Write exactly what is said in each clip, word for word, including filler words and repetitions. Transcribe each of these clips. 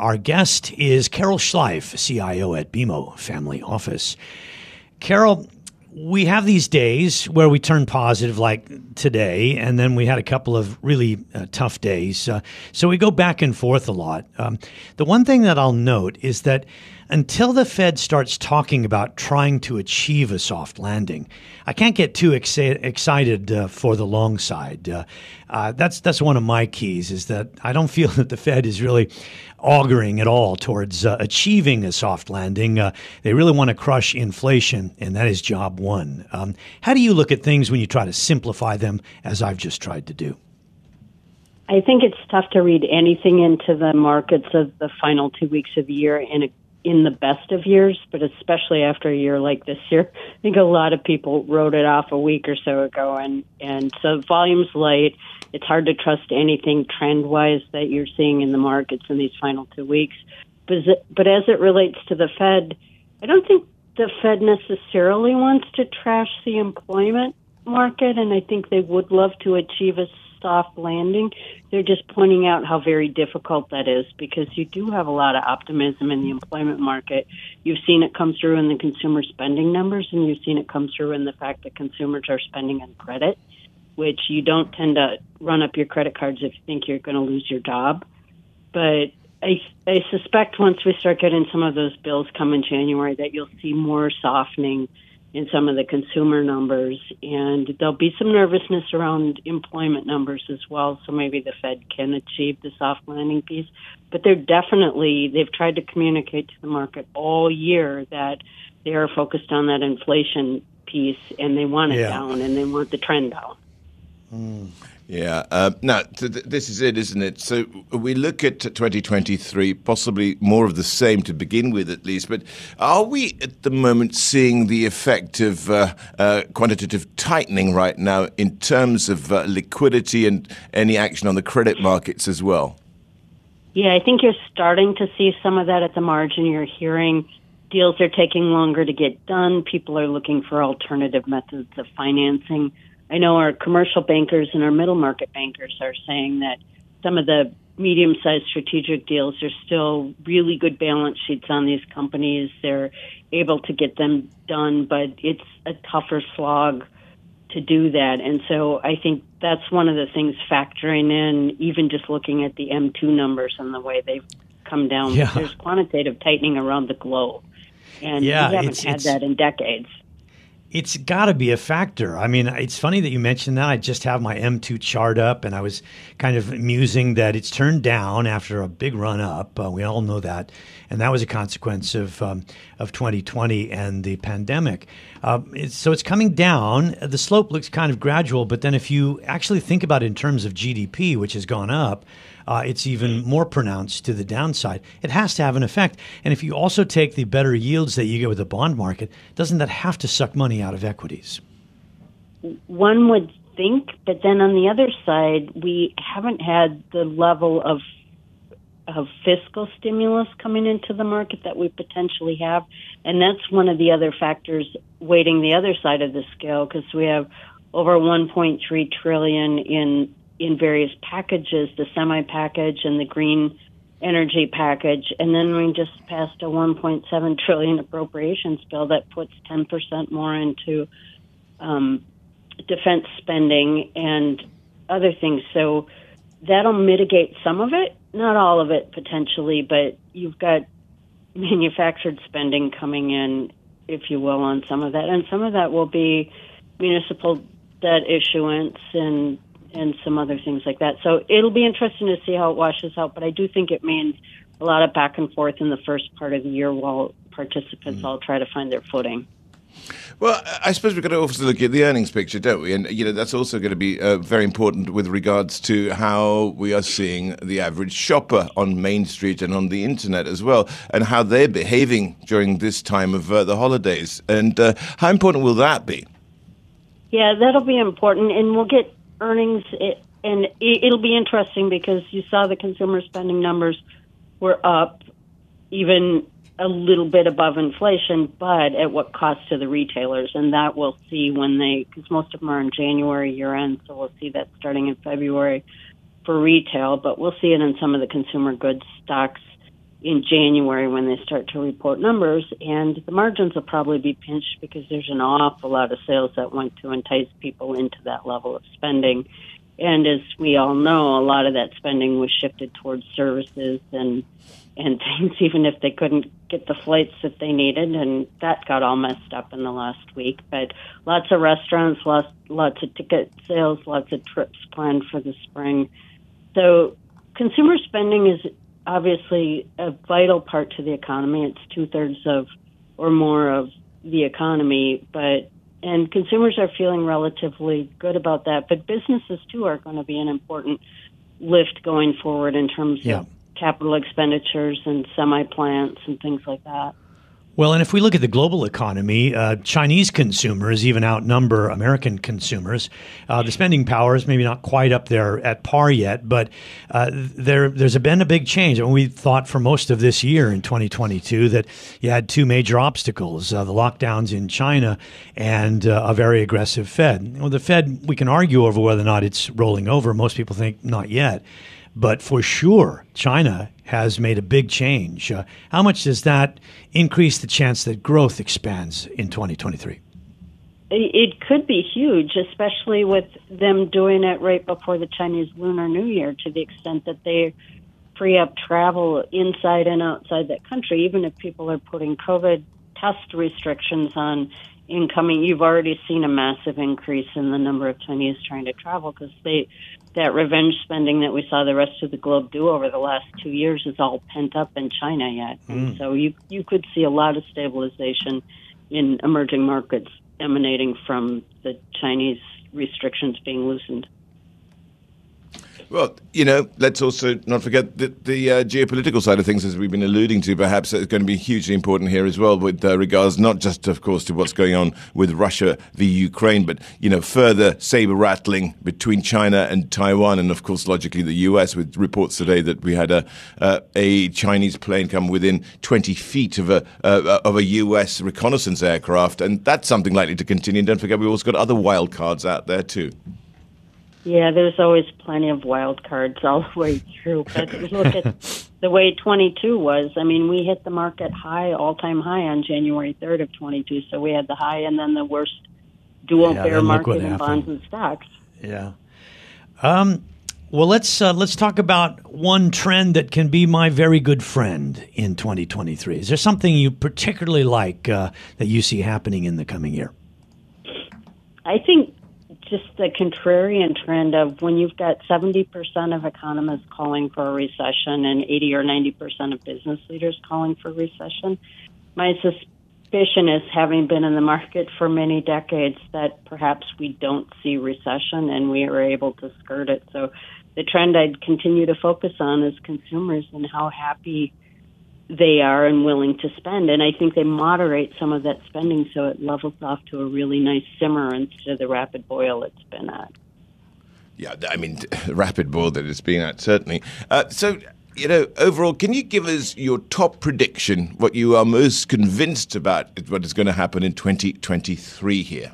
Our guest is Carol Schleif, C I O at B M O Family Office. Carol, we have these days where we turn positive like today, and then we had a couple of really uh, tough days. Uh, so we go back and forth a lot. Um, the one thing that I'll note is that until the Fed starts talking about trying to achieve a soft landing, I can't get too ex- excited uh, for the long side. Uh, uh, that's that's one of my keys, is that I don't feel that the Fed is really auguring at all towards uh, achieving a soft landing. Uh, they really want to crush inflation, and that is job one. Um, how do you look at things when you try to simplify them, as I've just tried to do? I think it's tough to read anything into the markets of the final two weeks of the year in a in the best of years, but especially after a year like this year. I think a lot of people wrote it off a week or so ago, and, and so volume's light. It's hard to trust anything trend-wise that you're seeing in the markets in these final two weeks. But as it, but as it relates to the Fed, I don't think the Fed necessarily wants to trash the employment market, and I think they would love to achieve a soft landing. They're just pointing out how very difficult that is, because you do have a lot of optimism in the employment market. You've seen it come through in the consumer spending numbers, and you've seen it come through in the fact that consumers are spending on credit, which you don't tend to run up your credit cards if you think you're going to lose your job. But I, I suspect once we start getting some of those bills come in January that you'll see more softening in some of the consumer numbers, and there'll be some nervousness around employment numbers as well, so maybe the Fed can achieve the soft landing piece. But they're definitely, they've tried to communicate to the market all year that they are focused on that inflation piece, and they want it yeah. down, and they want the trend down. Mm. Yeah. Uh, now, th- th- this is it, isn't it? So we look at twenty twenty-three, possibly more of the same to begin with, at least. But are we at the moment seeing the effect of uh, uh, quantitative tightening right now in terms of uh, liquidity and any action on the credit markets as well? Yeah, I think you're starting to see some of that at the margin. You're hearing deals are taking longer to get done. People are looking for alternative methods of financing. I know our commercial bankers and our middle market bankers are saying that some of the medium-sized strategic deals are still really good balance sheets on these companies. They're able to get them done, but it's a tougher slog to do that. And so I think that's one of the things factoring in, even just looking at the M two numbers and the way they've come down. Yeah. There's quantitative tightening around the globe, and yeah, we haven't it's, had it's... that in decades. It's got to be a factor. I mean, it's funny that you mentioned that. I just have my M two chart up, and I was kind of musing that it's turned down after a big run up. Uh, we all know that. And that was a consequence of um, of twenty twenty and the pandemic. Uh, it's, so it's coming down. The slope looks kind of gradual, but then if you actually think about it in terms of G D P, which has gone up, Uh, it's even more pronounced to the downside. It has to have an effect. And if you also take the better yields that you get with the bond market, doesn't that have to suck money out of equities? One would think, but then on the other side, we haven't had the level of of fiscal stimulus coming into the market that we potentially have. And that's one of the other factors weighting the other side of the scale, because we have over one point three trillion dollars in in various packages, the semi-package and the green energy package. And then we just passed a one point seven trillion dollars appropriations bill that puts ten percent more into um, defense spending and other things. So that'll mitigate some of it, not all of it potentially, but you've got manufactured spending coming in, if you will, on some of that. And some of that will be municipal debt issuance and and some other things like that. So it'll be interesting to see how it washes out, but I do think it means a lot of back and forth in the first part of the year while participants mm. all try to find their footing. Well, I suppose we've got to also look at the earnings picture, don't we? And, you know, that's also going to be uh, very important with regards to how we are seeing the average shopper on Main Street and on the internet as well, and how they're behaving during this time of uh, the holidays. And uh, how important will that be? Yeah, that'll be important, and we'll get earnings, and it'll be interesting because you saw the consumer spending numbers were up even a little bit above inflation, but at what cost to the retailers? And that we'll see when they, because most of them are in January year end, so we'll see that starting in February for retail, but we'll see it in some of the consumer goods stocks in January when they start to report numbers. And the margins will probably be pinched because there's an awful lot of sales that went to entice people into that level of spending. And as we all know, a lot of that spending was shifted towards services and and things, even if they couldn't get the flights that they needed, and that got all messed up in the last week. But lots of restaurants, lots, lots of ticket sales, lots of trips planned for the spring. So consumer spending is obviously a vital part to the economy. It's two-thirds of or more of the economy, but and consumers are feeling relatively good about that. But businesses, too, are going to be an important lift going forward in terms yeah. of capital expenditures and semi-plants and things like that. Well, and if we look at the global economy, uh, Chinese consumers even outnumber American consumers. Uh, the spending power is maybe not quite up there at par yet, but uh, there there's been a big change. And we thought for most of this year in twenty twenty-two that you had two major obstacles, uh, the lockdowns in China and uh, a very aggressive Fed. Well, the Fed, we can argue over whether or not it's rolling over. Most people think not yet. But for sure, China has made a big change. Uh, how much does that increase the chance that growth expands in twenty twenty-three? It could be huge, especially with them doing it right before the Chinese Lunar New Year, to the extent that they free up travel inside and outside that country. Even if people are putting COVID test restrictions on incoming, you've already seen a massive increase in the number of Chinese trying to travel because they that revenge spending that we saw the rest of the globe do over the last two years is all pent up in China yet. Mm. And so you you could see a lot of stabilization in emerging markets emanating from the Chinese restrictions being loosened. Well, you know, let's also not forget the, the uh, geopolitical side of things, as we've been alluding to. Perhaps it's going to be hugely important here as well, with uh, regards not just, of course, to what's going on with Russia v Ukraine, but you know, further saber rattling between China and Taiwan, and of course, logically, the U S. With reports today that we had a uh, a Chinese plane come within twenty feet of a uh, of a U S reconnaissance aircraft, and that's something likely to continue. And don't forget, we've also got other wild cards out there too. Yeah, there's always plenty of wild cards all the way through. But look at the way twenty-two was. I mean, we hit the market high, all-time high on January third of twenty-two. So we had the high and then the worst dual yeah, bear market in bonds and stocks. Yeah. Um, well, let's uh, let's talk about one trend that can be my very good friend in twenty twenty-three. Is there something you particularly like uh, that you see happening in the coming year? I think just the contrarian trend of when you've got seventy percent of economists calling for a recession and eighty or ninety percent of business leaders calling for recession. My suspicion is, having been in the market for many decades, that perhaps we don't see recession and we are able to skirt it. So the trend I'd continue to focus on is consumers and how happy they are and willing to spend. And I think they moderate some of that spending so it levels off to a really nice simmer instead of the rapid boil it's been at. Yeah, I mean, rapid boil that it's been at, certainly. Uh, so, you know, overall, can you give us your top prediction, what you are most convinced about what is going to happen in twenty twenty-three here?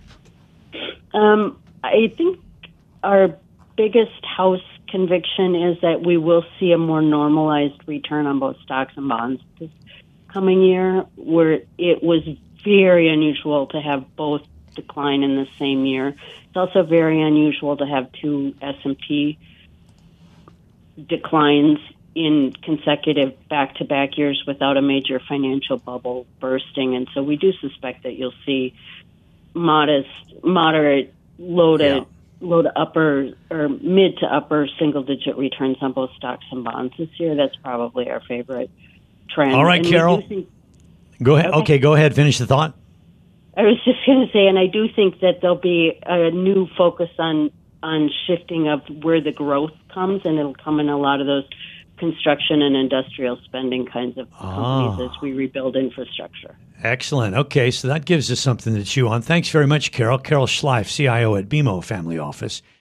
Um, I think our biggest house conviction is that we will see a more normalized return on both stocks and bonds this coming year, where it was very unusual to have both decline in the same year. It's also very unusual to have two S and P declines in consecutive back-to-back years without a major financial bubble bursting. And so we do suspect that you'll see modest, moderate, low to yeah. low to upper or mid to upper single digit returns on both stocks and bonds this year. That's probably our favorite trend. All right, and Carol. Think, go ahead. Okay. okay, go ahead. Finish the thought. I was just going to say, and I do think that there'll be a new focus on on shifting of where the growth comes, and it'll come in a lot of those construction and industrial spending kinds of companies ah. as we rebuild infrastructure. Excellent. Okay, so that gives us something to chew on. Thanks very much, Carol. Carol Schleif, C I O at B M O Family Office.